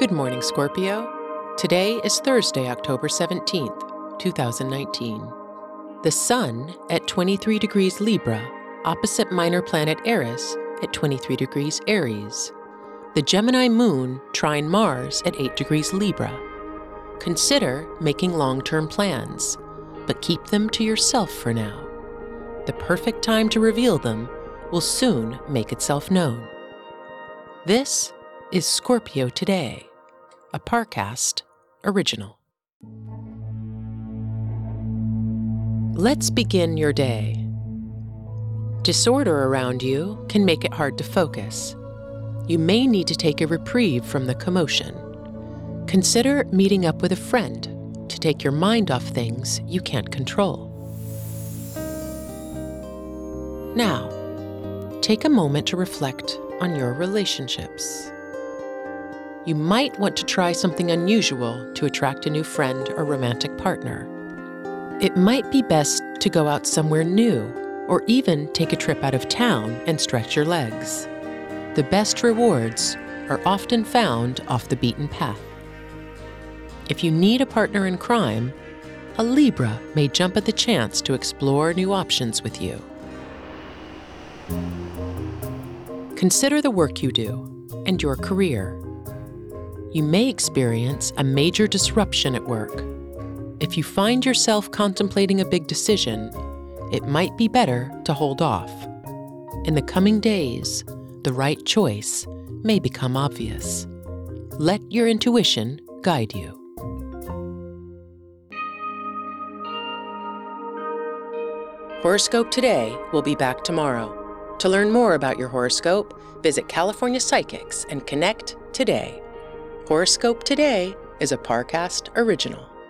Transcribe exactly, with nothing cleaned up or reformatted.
Good morning, Scorpio. Today is Thursday, October seventeenth, two thousand nineteen. The Sun at twenty-three degrees Libra, opposite minor planet Eris at twenty-three degrees Aries. The Gemini Moon trine Mars at eight degrees Libra. Consider making long-term plans, but keep them to yourself for now. The perfect time to reveal them will soon make itself known. This is Scorpio Today, a Parcast original. Let's begin your day. Disorder around you can make it hard to focus. You may need to take a reprieve from the commotion. Consider meeting up with a friend to take your mind off things you can't control. Now, take a moment to reflect on your relationships. You might want to try something unusual to attract a new friend or romantic partner. It might be best to go out somewhere new, or even take a trip out of town and stretch your legs. The best rewards are often found off the beaten path. If you need a partner in crime, a Libra may jump at the chance to explore new options with you. Consider the work you do and your career. You may experience a major disruption at work. If you find yourself contemplating a big decision, it might be better to hold off. In the coming days, the right choice may become obvious. Let your intuition guide you. Horoscope Today will be back tomorrow. To learn more about your horoscope, visit California Psychics and connect today. Horoscope Today is a Parcast original.